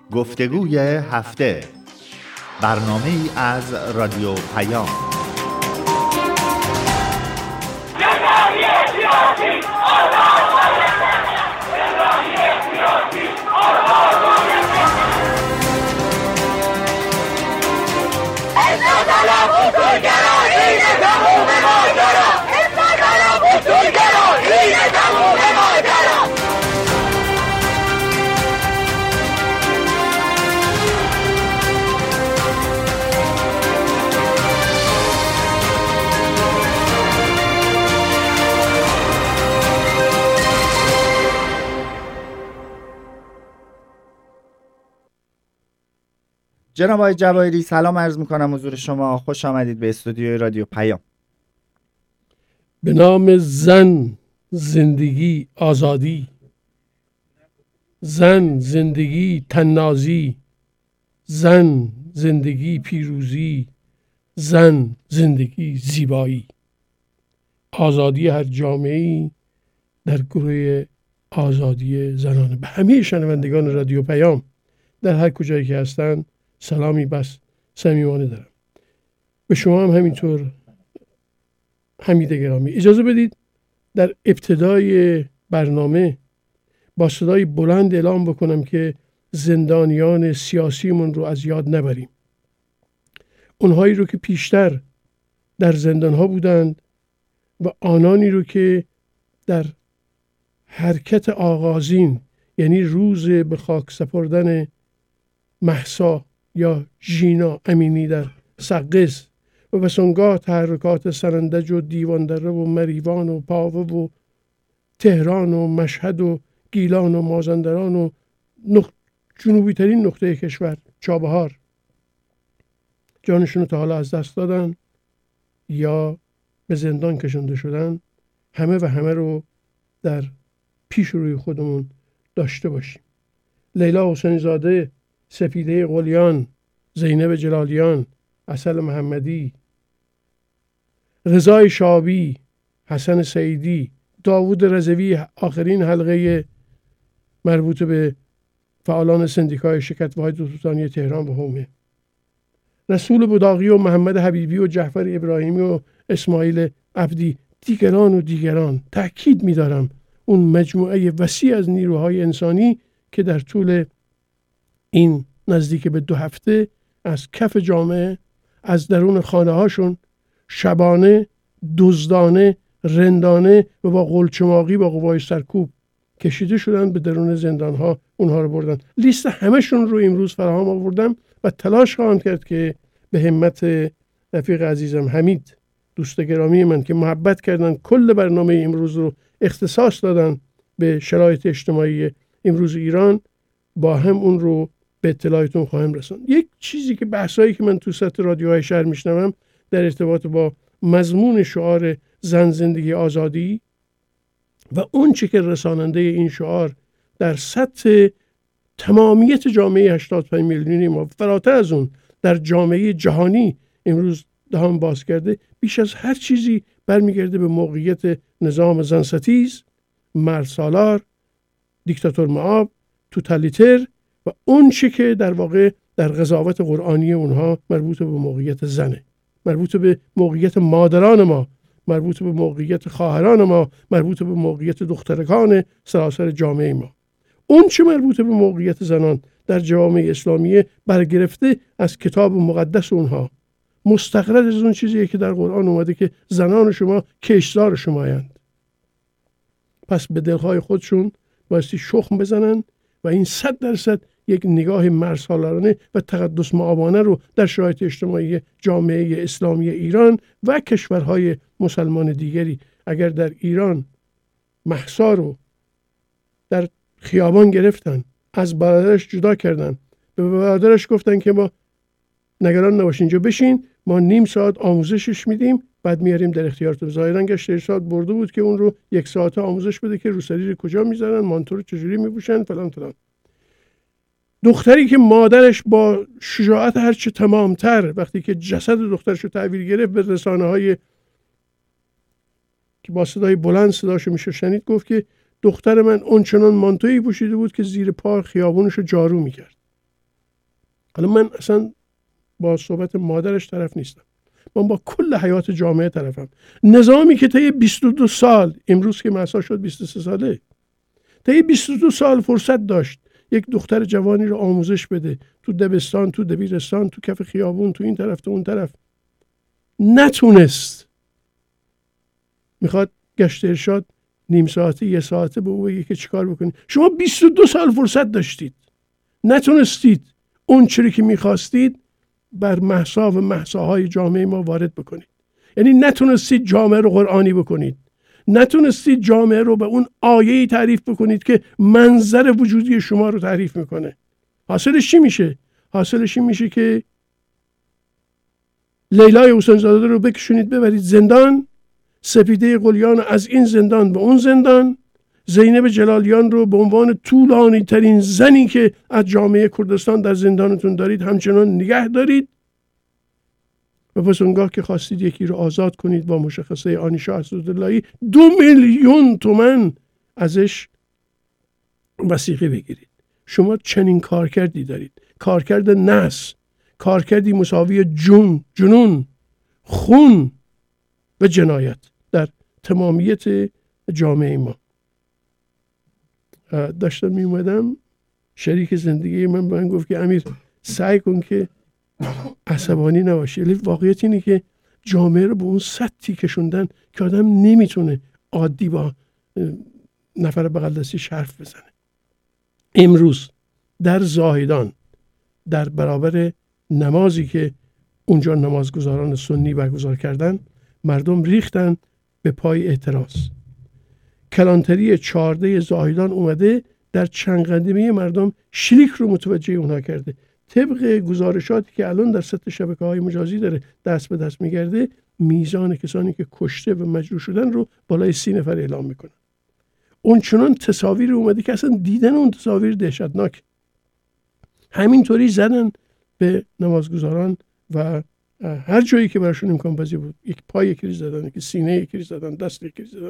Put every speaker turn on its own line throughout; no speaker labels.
گفتگوی هفته، برنامه‌ای از رادیو پیام. جناب آقای جواهری سلام عرض میکنم حضور شما. خوش آمدید به استودیوی رادیو پیام.
به نام زن، زندگی، آزادی. زن، زندگی، تنازی. زن، زندگی، پیروزی. زن، زندگی، زیبایی. آزادی هر جامعه‌ای در گروه آزادی زنانه. به همه شنوندگان رادیو پیام در هر کجایی که هستند سلامی بس صمیمانه دارم. به شما هم همینطور حمید گرامی. اجازه بدید در ابتدای برنامه با صدای بلند اعلام بکنم که زندانیان سیاسیمون رو از یاد نبریم. اونهایی رو که پیشتر در زندانها بودند و آنانی رو که در حرکت آغازین، یعنی روز به خاک سپردن مهسا یا ژینا امینی در سقز و بسانگاه تحرکات سرندج و دیواندره و مریوان و پاوه و تهران و مشهد و گیلان و مازندران و جنوبی ترین نقطه کشور چابهار جانشون رو تا حالا از دست دادن یا به زندان کشنده شدن. همه و همه رو در پیش روی خودمون داشته باشیم. لیلا حسینی زاده، سپیده قلیان، زینب جلالیان، عسل محمدی، رضای شابی، حسن سیدی، داوود رضوی، آخرین حلقه مربوط به فعالان سندیکای شرکت واحد توتانی تهران و حومه، رسول بوداقی و محمد حبیبی و جعفر ابراهیمی و اسماعیل عبدی، دیگران. تأکید می‌دارم اون مجموعه وسیع از نیروهای انسانی که در طول این نزدیک به 2 هفته از کف جامعه، از درون خانه هاشون شبانه، دزدانه، رندانه و با قلچماقی با قوای سرکوب کشیده شدن به درون زندان ها، اونها رو بردن. لیست همشون رو امروز فراهم آوردم و تلاش خواهم کرد که به همت رفیق عزیزم حمید، دوست گرامی من که محبت کردن کل برنامه امروز رو اختصاص دادن به شرایط اجتماعی امروز ایران، با هم اون رو به اطلاعتون خواهم رساند. یک چیزی که بحثایی که من تو سطح رادیوهای شهر میشنوم در ارتباط با مضمون شعار زن، زندگی، آزادی و اون چه که رساننده این شعار در سطح تمامیت جامعه 85 میلیونی ما، فراتر از اون در جامعه جهانی امروز دهان باز کرده، بیش از هر چیزی برمیگرده به موقعیت نظام زن ستیز، مرد سالار، دیکتاتور مآب، توتالیتر و اون چی که در واقع در قضاوت قرآنی اونها مربوط به موقعیت زنه، مربوط به موقعیت مادران ما، مربوط به موقعیت خواهران ما، مربوط به موقعیت دخترکان سراسر جامعه ما. اون چه مربوط به موقعیت زنان در جامعه اسلامیه برگرفته از کتاب مقدس اونها، مستقرد از اون چیزیه که در قرآن اومده که زنان شما کشتزار شمایند. پس به دلهای خودشون بایستی شخم بزنن و این 100% یک نگاه مرسالارانه و تقدس مآبانه رو در شرایط اجتماعی جامعه اسلامی ایران و کشورهای مسلمان دیگری، اگر در ایران مهسا رو در خیابان گرفتن، از برادرش جدا کردن، به برادرش گفتن که ما نگران نباشین، اینجا بشین، ما نیم ساعت آموزشش میدیم، بعد میاریم در اختیارتون. ظاهرا گشت 1 ساعت برده بود که اون رو 1 ساعت آموزش بده که روسری کجا میذارن، مانتو رو چجوری میپوشن، فلان فلان. دختری که مادرش با شجاعت هرچه تمامتر وقتی که جسد دخترش رو تحویل گرفت به رسانه‌های که با صدای بلند صداشو میشه شنید، گفت که دختر من اونچنان مانتویی پوشیده بود که زیر پا خیابونش رو جارو میکرد. حالا من اصلا با صحبت مادرش طرف نیستم، من با کل حیات جامعه طرفم. نظامی که طی 22 سال، امروز که مهسا شد 23 ساله، طی 22 سال فرصت داشت یک دختر جوانی رو آموزش بده، تو دبستان، تو دبیرستان، تو کف خیابون، تو این طرف تو اون طرف، نتونست. میخواد گشت ارشاد نیم ساعته 1 ساعته به او بگه که چیکار بکنید. شما 22 سال فرصت داشتید، نتونستید اون چیزی که میخواستید بر مهسا و مهساهای جامعه ما وارد بکنید. یعنی نتونستید جامعه رو قرآنی بکنید، نتونستید جامعه رو به اون آیه‌ای تعریف بکنید که منظر وجودی شما رو تعریف میکنه. حاصلش چی میشه؟ حاصلش این میشه که لیلای حسین زاده رو بکشونید ببرید زندان، سپیده قلیان از این زندان به اون زندان، زینب جلالیان رو به عنوان طولانی ترین زنی که از جامعه کردستان در زندانتون دارید همچنان نگه دارید و پس اونگاه که خواستید یکی رو آزاد کنید با مشخصه آنیشا اسداللهی 2 میلیون تومان ازش وثیقه بگیرید. شما چنین کارکردی دارید، کارکرد نحس، کارکردی مساوی جنون، خون و جنایت در تمامیت جامعه ما. داشتم می اومدم، شریک زندگی من به من گفت که امیر سعی کن که عصبانی نباشی. ولی واقعیت اینه که جامعه رو به اون سطحی کشوندن که آدم نمیتونه عادی با نفر بغل دستیش حرف بزنه. امروز در زاهدان در برابر نمازی که اونجا نمازگزاران سنی برگزار کردن، مردم ریختن به پای اعتراض. کلانتری 14 زاهدان اومده در چند قدمی مردم شلیک رو متوجه اونها کرده. طبق گزارشاتی که الان در سطح شبکه‌های مجازی داره دست به دست میگرده، میزان کسانی که کشته و مجروح شدن رو بالای 30 نفر اعلام میکنن. اون چنان تصاویر اومده که اصلا دیدن اون تصاویر دهشتناک. همینطوری زدن به نمازگزاران و هر جایی که براشون امکان پذیر بود، یک پای یکی زدن، یک سینه یکی زدن، دست یکی زدن.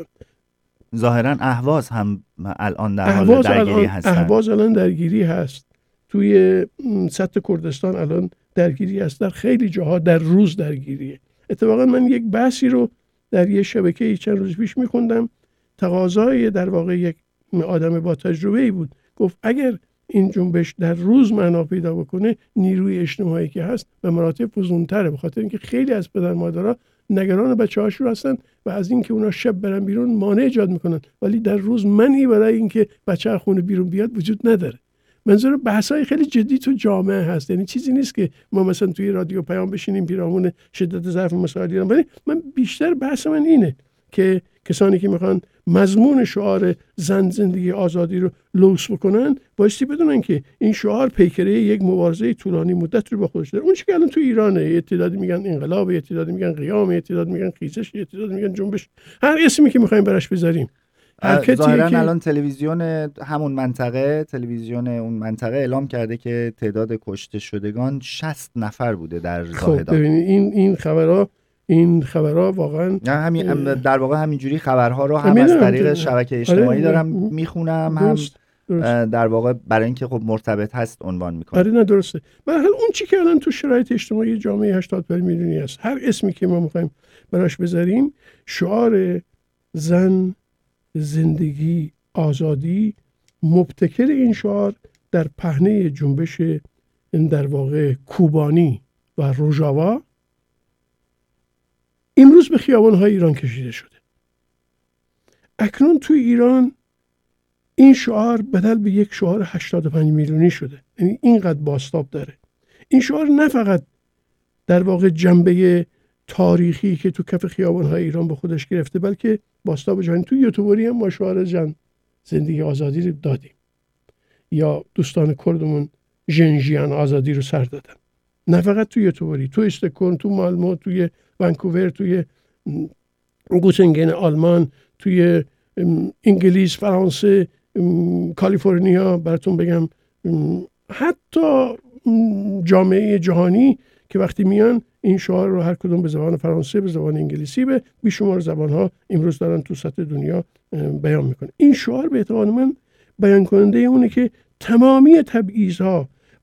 ظاهرا اهواز هم الان در حال درگیری هستن.
اهواز الان درگیری هست، توی سطح کردستان الان درگیری هست، در خیلی جاها در روز درگیریه. اتفاقا من یک بحثی رو در یک شبکه چند روز پیش میخوندم، تقاضای در واقع یک آدم با تجربه‌ای بود، گفت اگر این جنبش در روز معنا پیدا بکنه، نیروی اجتماعی که هست به مراتب فزونتره، به خاطر اینکه خیلی از پدر مادرها نگران بچه‌هاشون هستن و از اینکه اونا شب برن بیرون مانع ایجاد میکنن، ولی در روز منعی برای اینکه بچه از خونه بیرون بیاد وجود نداره. منظور بحث‌های خیلی جدی تو جامعه هست، یعنی چیزی نیست که ما مثلا توی رادیو پیام بشینیم پیرامون شدت ضعف مسائل ایران. ولی من بیشتر بحث من اینه که کسانی که میخوان مضمون شعار زن زندگی آزادی رو لوث بکنن، بایستی بدونن که این شعار پیکره یک مبارزه طولانی مدت رو با خودش داره. اون چیزی که الان تو ایرانه، تعدادی میگن انقلاب، تعدادی میگن قیام، تعدادی میگن خیزش، تعدادی میگن جنبش، هر اسمی که میخوایم براش بذاریم.
ظاهرا الان تلویزیون همون منطقه، تلویزیون اون منطقه اعلام کرده که تعداد کشته شدگان 60 نفر بوده در زاهدان.
خب ببینید این خبرها واقعا
در واقع همینجوری خبرها رو هم از طریق شبکه اجتماعی دارم میخونم، هم در واقع برای اینکه خب مرتبط هست عنوان میکنم.
آره نه درسته. من اون چی که الان تو شرایط اجتماعی جامعه 85 میلیونی هست، هر اسمی که ما میخوایم براش بذاریم، شعار زن زندگی آزادی، مبتکر این شعار در پهنه جنبش در واقع کوبانی و روژاوا امروز به خیابان‌های ایران کشیده شده. اکنون توی ایران این شعار بدل به یک شعار 85 میلیونی شده، یعنی اینقدر بازتاب داره. این شعار نه فقط در واقع جنبه تاریخی که تو کف خیابان‌های ایران به خودش گرفته، بلکه بازتاب جهانی. تو یوتیوبری هم ما شعار زن زندگی آزادی رو دادیم، یا دوستان کردمون ژنژیان آزادی رو سر دادن. نه فقط تو یوتیوبری، تو استکهلم، تو مالمو، توی ونکوور، توی گوتنگن آلمان، توی انگلیس، فرانسه، کالیفرنیا، براتون بگم حتی جامعه جهانی که وقتی میان این شعار رو هر کدوم به زبان فرانسه، به زبان انگلیسی، به بیشمار زبانها امروز دارن تو سطح دنیا بیان میکنه. این شعار به اعتقاد من بیان کننده اونه که تمامی تبعیض‌ها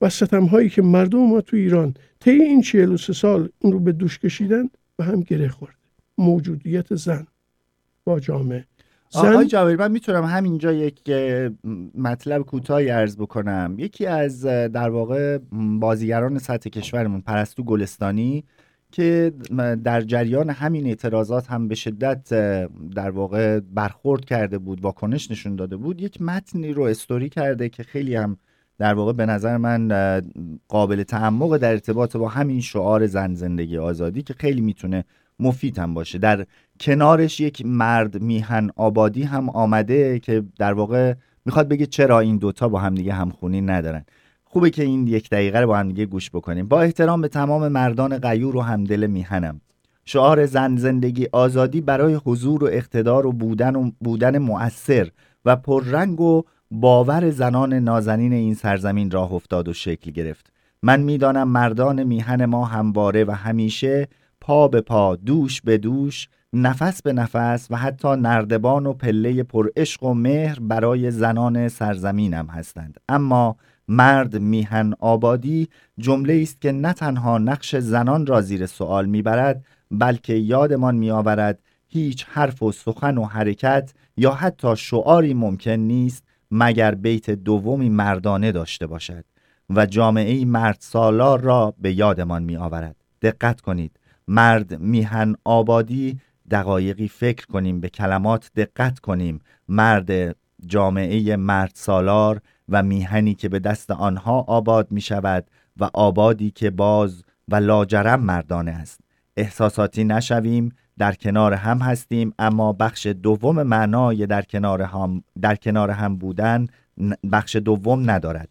و ستم‌هایی که مردم ما تو ایران طی این 43 سال اون رو به دوش کشیدن و هم گره خورده. موجودیت زن با جامعه.
آقای جابری، من میتونم همینجا یک مطلب کوتاهی عرض بکنم. یکی از در واقع بازیگران سطح کشورمون، پرستو گلستانی، که در جریان همین اعتراضات هم به شدت در واقع برخورد کرده بود، واکنش نشون داده بود، یک متنی رو استوری کرده که خیلی هم در واقع به نظر من قابل تعمق در ارتباط با همین شعار زن زندگی آزادی که خیلی میتونه مفید هم باشه. در کنارش یک مرد میهن آبادی هم آمده که در واقع میخواد بگه چرا این دوتا با هم دیگه همخونی ندارن. خوبه که این 1 دقیقه رو با هم دیگه گوش بکنیم. با احترام به تمام مردان غیور و همدل میهنم، شعار زن زندگی آزادی برای حضور و اقتدار و بودن مؤثر و پررنگ و باور زنان نازنین این سرزمین راه افتاد و شکل گرفت. من میدانم مردان میهن ما همواره و همیشه پا به پا، دوش به دوش، نفس به نفس و حتی نردبان و پله پر عشق و مهر برای زنان سرزمینم هستند. اما مرد میهن آبادی جمله است که نه تنها نقش زنان را زیر سوال میبرد، بلکه یادمان میآورد هیچ حرف و سخن و حرکت یا حتی شعاری ممکن نیست مگر بیت دومی مردانه داشته باشد و جامعه مرد سالار را به یادمان میآورد. دقت کنید، مرد میهن آبادی، دقایقی فکر کنیم، به کلمات دقت کنیم. مرد جامعه مرد سالار و میهنی که به دست آنها آباد می شود و آبادی که باز و لاجرم مردانه است. احساساتی نشویم، در کنار هم هستیم، اما بخش دوم معنای در کنار هم بودن بخش دوم ندارد.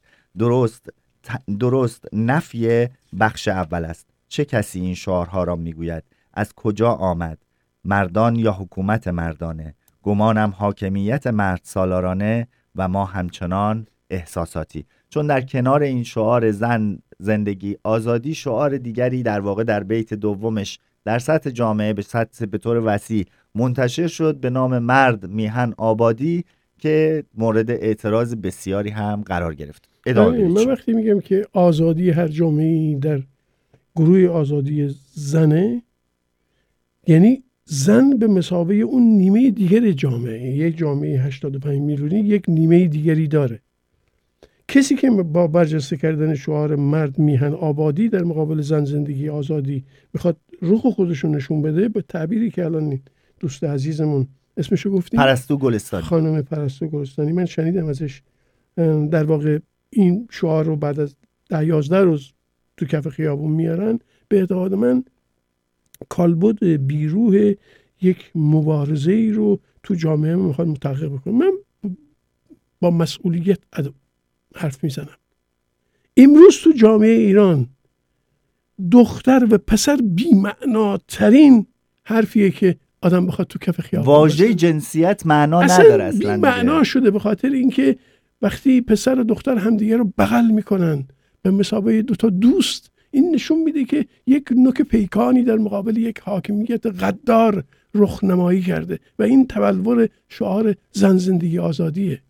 درست نفی بخش اول است. چه کسی این شعارها را میگوید؟ از کجا آمد؟ مردان یا حکومت مردانه؟ گمانم حاکمیت مرد سالارانه و ما همچنان احساساتی. چون در کنار این شعار زن زندگی آزادی، شعار دیگری در واقع در بیت دومش در سطح جامعه به طور وسیع منتشر شد به نام مرد میهن آبادی که مورد اعتراض بسیاری هم قرار گرفت.
من وقتی میگم که آزادی هر جامعه‌ای در گروه آزادی زنه، یعنی زن به مثابه اون نیمه دیگر جامعه، یک جامعه 85 میلیونی یک نیمه دیگری داره. کسی که با برجسته کردن شعار مرد میهن آبادی در مقابل زن زندگی آزادی میخواد روح خودشون نشون بده، به تعبیری که الان دوست عزیزمون اسمشو گفتیم،
پرستو گلستانی،
خانم پرستو گلستانی، من شنیدم ازش، در واقع این شعار رو بعد از 11 روز تو کف خیابون میارن، به اعتقاد من کالبد بیروح یک مبارزه ای رو تو جامعه میخواد متحقق بکنه. من با مسئولیت حرف میزنم. امروز تو جامعه ایران دختر و پسر بی‌معناترین حرفیه که آدم بخواد تو کف خیابون
واژه جنسیت معنا نداره اصلا.
بی‌معنا شده، به خاطر اینکه وقتی پسر و دختر همدیگه رو بغل میکنن به مثابه دوتا دوست، این نشون میده که یک نوک پیکانی در مقابل یک حاکمیت غدار رخ نمایی کرده و این تبلور شعار زن زندگی آزادیه.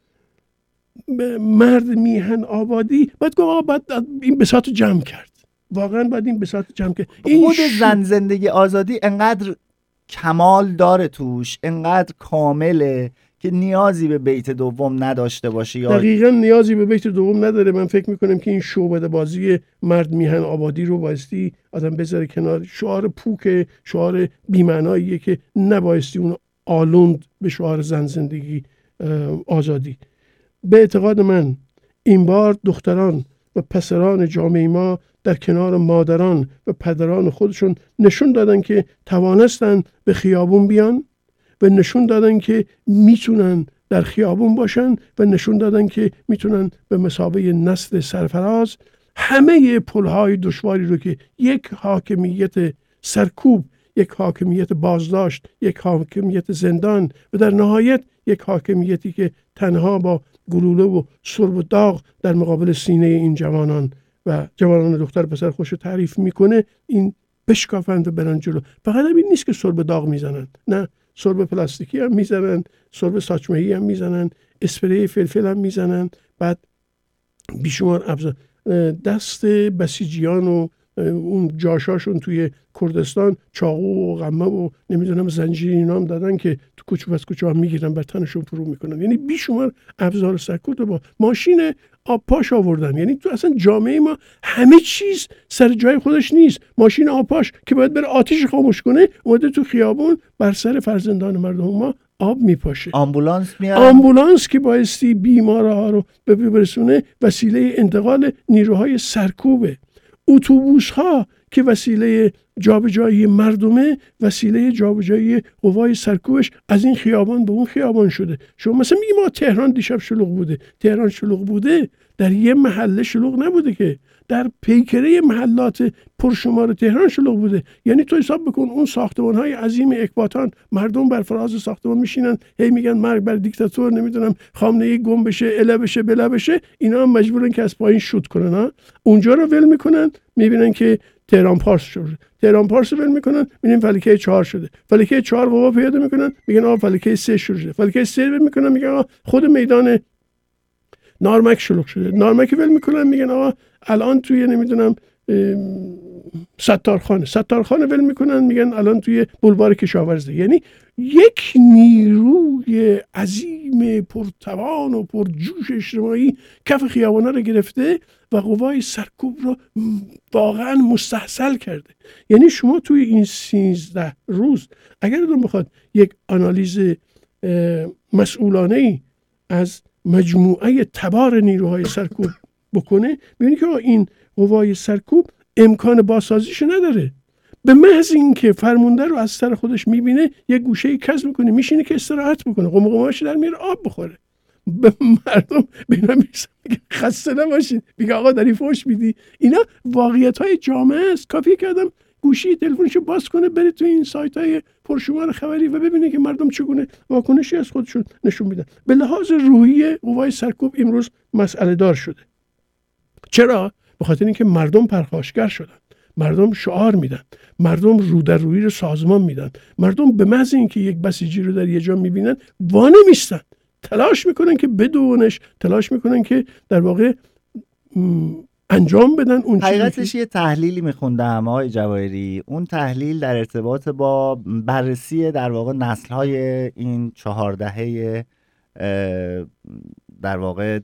مرد میهن آبادی باید این بساط رو جمع کرد، واقعا باید این بساط رو جمع کرد.
خود زن زندگی آزادی انقدر کمال داره توش، انقدر کامله که نیازی به بیت دوم نداشته باشه. یا
دقیقاً نیازی به بیت دوم نداره. من فکر میکنم که این شعبده بازی مرد میهن آبادی رو بایستی آدم بذاره کنار. شعار پوک، شعار بی‌معناییه که نبایستی اون آلوند به شعار زن زندگی آزادی. به اعتقاد من این بار دختران و پسران جامعه ما در کنار مادران و پدران خودشون نشون دادن که توانستن به خیابون بیان و نشون دادن که میتونن در خیابون باشن و نشون دادن که میتونن به مثابه نسل سرفراز همه پلهای دشواری رو که یک حاکمیت سرکوب، یک حاکمیت بازداشت، یک حاکمیت زندان و در نهایت یک حاکمیتی که تنها با گلوله و سرب و داغ در مقابل سینه این جوانان و جوانان دختر پسر خوش تعریف میکنه، این بشکافند و برن جلو. فقط این نیست که سرب داغ میزنن، نه، سرب پلاستیکی هم میزنن، سرب ساچمه‌ای هم میزنن، اسپری فلفل هم میزنن، بعد بیشمار ابزار. دست بسیجیان و اون جاشاشون توی کردستان چاقو و قمه و نمیدونم زنجیر اینا هم دادن که تو کوچه پس کوچه هم میگیرن بر تنشون فرو میکنن. یعنی بیشمار ابزار سرکوب رو با ماشین آب پاش آوردن. یعنی تو اصلا جامعه ما همه چیز سر جای خودش نیست. ماشین آب پاش که باید بره آتش خاموش کنه اومده تو خیابون بر سر فرزندان مردم ما آب میپاشه.
آمبولانس میاد،
آمبولانس که بایستی بیمارها رو برسونه وسیله انتقال نیروهای سرکوبه. اتوبوس ها که وسیله جابجایی مردمه وسیله جابجایی قوای سرکوبش از این خیابان به اون خیابان شده. شما مثلا میگی ما تهران دیشب شلوغ بوده. تهران شلوغ بوده در یه محله شلوغ نبوده که، در پیکره محلات پرشمار تهران شلوغ بوده. یعنی تو حساب بکن اون ساختمان‌های عظیم اکباتان مردم بر فراز ساختمان میشینن هی میگن مرگ بر دیکتاتور، نمیدونم خامنه‌ای گم بشه، اله بشه، بلا بشه، اینا هم مجبورن که از پایین شوت کنن ها. اونجا رو ول میکنن میبینن که تهران پارس شده. تهران پارس رو ول میکنن میبینن فلکه 4 شده. فلکه 4 قوا پیدا میکنن میگن آقا فلکه 3 شده. فلکه 3 ول میکنن میگن آقا خود میدان نارمک شلوغ شده. نارمک ول میکنن میگن آقا الان توی نمیدونم ستارخانه ول میکنن میگن الان توی بولوار کشاورزه. یعنی یک نیروی عظیم پرتوان و پرجوش اجتماعی کف خیابانا رو گرفته و قوای سرکوب رو واقعا مستحصل کرده. یعنی شما توی این 13 روز اگر آدم بخواد یک آنالیز مسئولانه‌ای از مجموعه تبار نیروهای سرکوب بکنه می‌بینی که این قوای سرکوب امکان بازسازیش نداره. به محض اینکه فرمانده رو از سر خودش میبینه یک گوشه کز میکنه میشینه که استراحت بکنه، قمقمه‌اش در میاره آب بخوره. به مردم بینا میگه خسته نباشید، میگه آقا داری فحش میدی. اینا واقعیت‌های جامعه است. کافیه که آدم گوشی تلفنشو باز کنه بره تو این سایت‌های پرشمار خبری و ببینه که مردم چگونه واکنشی از خودشون نشون میدن. به لحاظ روحی قوای سرکوب امروز مسئله دار شده. چرا؟ به خاطر اینکه مردم پرخاشگر شدن، مردم شعار میدن، مردم رو در روی رو سازمان میدن، مردم به محض اینکه یک بسیجی رو در یه جا میبینن وانمیستن، تلاش میکنن که بدونش، تلاش میکنن که در واقع انجام بدن اون چیزی.
حقیقتش یه تحلیلی میخوندم آقای جواهری، اون تحلیل در ارتباط با بررسی در واقع نسل‌های این 4 دهه در واقع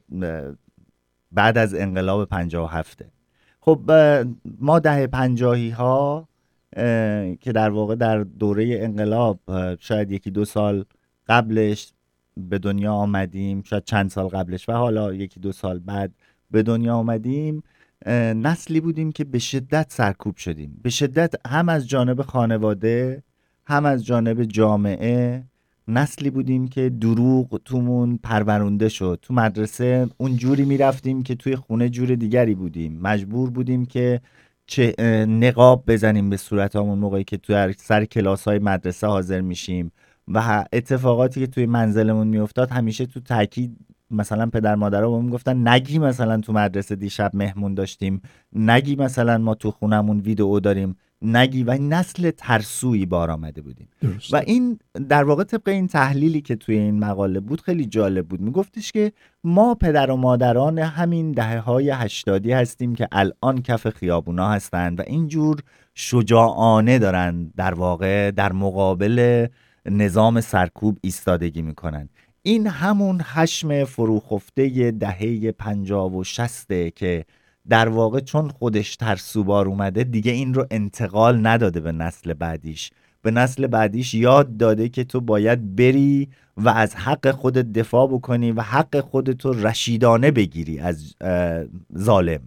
بعد از انقلاب 57. خب ما دهه 50 ها که در واقع در دوره انقلاب شاید 1-2 سال قبلش به دنیا آمدیم، شاید چند سال قبلش و حالا 1-2 سال بعد به دنیا آمدیم، نسلی بودیم که به شدت سرکوب شدیم، به شدت هم از جانب خانواده هم از جانب جامعه. نسلی بودیم که دروغ تومون پرورونده شد. تو مدرسه اون جوری میرفتیم که توی خونه جور دیگری بودیم. مجبور بودیم که نقاب بزنیم به صورتامون موقعی که توی سر کلاس‌های مدرسه حاضر میشیم و اتفاقاتی که توی منزلمون میافتاد همیشه تو تاکید مثلا پدر مادرها بهمون گفتن نگی مثلا تو مدرسه دیشب مهمون داشتیم، نگی مثلا ما تو خونمون ویدئو داریم، نگی. و این نسل ترسویی بار آمده بودیم. و این در واقع طبق این تحلیلی که توی این مقاله بود خیلی جالب بود. میگفتش که ما پدر و مادران همین دهه‌های 80 هستیم که الان کف خیابونا هستند و اینجور شجاعانه دارن در واقع در مقابل نظام سرکوب ایستادگی میکنن. این همون خشم فروخفته دهه 50 و 60 که در واقع چون خودش ترسوبار اومده دیگه این رو انتقال نداده به نسل بعدیش. به نسل بعدیش یاد داده که تو باید بری و از حق خودت دفاع بکنی و حق خودت رو رشیدانه بگیری از ظالم.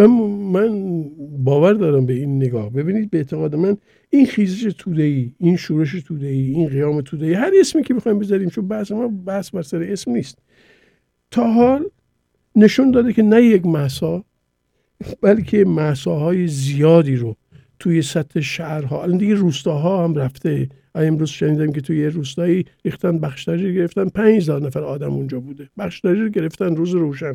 من باور دارم به این نگاه. ببینید به اعتقاد من این خیزش توده‌ای، این شورش توده‌ای، این قیام توده‌ای، هر اسمی که بخوایم بذاریم، چون بحث ما بحث بر سر اسم نیست، تا حال نشون داده که نه یک مهسا بلکه مهساهای زیادی رو توی سطح شهرها، الان دیگه روستاها هم رفته. امروز شنیدم که توی روستایی ریختن بخشداری گرفتن، 5000 نفر آدم اونجا بوده، بخشداری رو گرفتن روز روشن.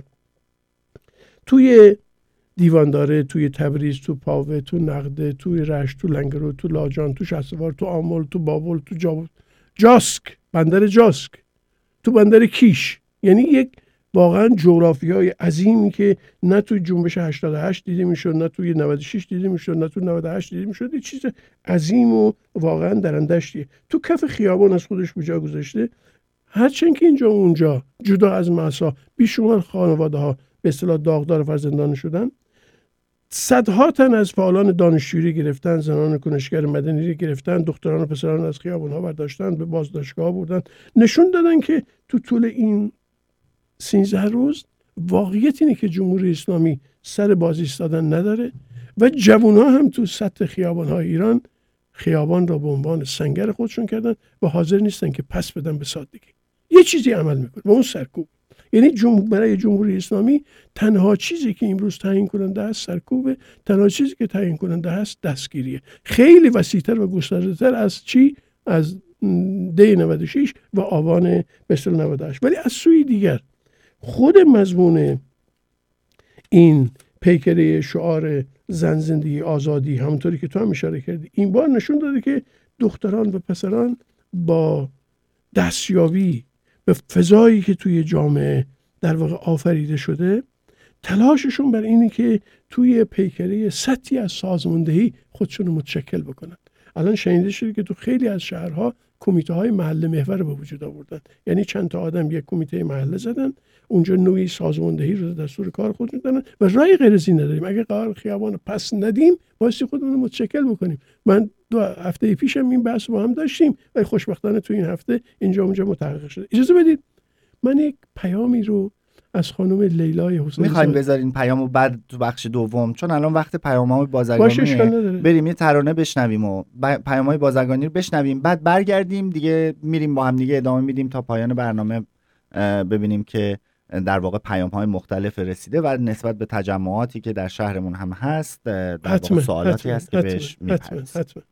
توی دیوانداره، توی تبریز، تو پاوه، تو نقده، توی رشت، تو لنگرو، تو لاجان، تو شهسوار، تو آمل، تو بابل، تو جاسک، بندر جاسک، تو بندر کیش. یعنی یک واقعا جغرافیای عظیمی که نه توی جنبش 88 دیده میشد، نه توی 96 دیده میشد، نه توی 98 دیده میشد. یه چیز عظیم و واقعا درندشتیه. تو کف خیابان از خودش به جا گذاشته. هرچند که اینجا و اونجا جدا از مأسا بیشمار خانواده ها به اصطلاح داغدار فرزندان شدن، صدها تن از فعالان دانشجویی گرفتن، زنان کنشگر مدنی رو گرفتن، دختران و پسران از خیابان‌ها برداشتن، به بازداشتگاه بردن، نشون دادن که تو طول این 13 روز واقعیت اینه که جمهوری اسلامی سر باز ایستادن نداره و جوان‌ها هم تو سطح خیابان‌های ایران خیابان را به عنوان سنگر خودشون کردن و حاضر نیستن که پس بدن به سادگی. یه چیزی عمل میکنه و اون سرکوب. یعنی برای جمهوری اسلامی تنها چیزی که امروز تعیین کننده است سرکوبه، تنها چیزی که تعیین کننده است دستگیریه. خیلی وسیع‌تر و گسترده‌تر از چی؟ از دی 96 و آبان مثل 98. ولی از سوی دیگر خود مضمون این پیکره شعار زن زندگی آزادی، همونطوری که تو هم اشاره کردی، این بار نشون داده که دختران و پسران با دستیابی به فضایی که توی جامعه در واقع آفریده شده، تلاششون بر اینه که توی پیکره سطحی از سازماندهی خودشون رو متشکل بکنن. الان شنیده شده که تو خیلی از شهرها کمیته های محله محور به وجود آوردن. یعنی چند تا آدم یک کمیته محله زدن، اونجا نوعی سازماندهی رو دستور کار خود میدن و رای غیر از این نداریم. اگه قرار خیابان پس ندیم واسه خودمون رو متشکل بکنیم. من 2 هفته پیشم این بحث با هم داشتیم و خوشبختانه تو این هفته اینجا اونجا متحقق شده. اجازه بدید من یک پیامی رو از خانم لیلای حسینی
میخوایم بذارین پیامو بعد تو بخش دوم، چون الان وقت پیام‌های بازرگانی بریم یه ترانه بشنویم و پیام‌های بازرگانی رو بشنویم، بعد برگردیم دیگه میریم با هم دیگه ادامه میدیم تا پایان برنامه، ببینیم که در واقع پیام‌های مختلف رسیده و نسبت به تجمعاتی که در شهرمون هم هست در واقع سوالاتی هست که بهش میپردازیم.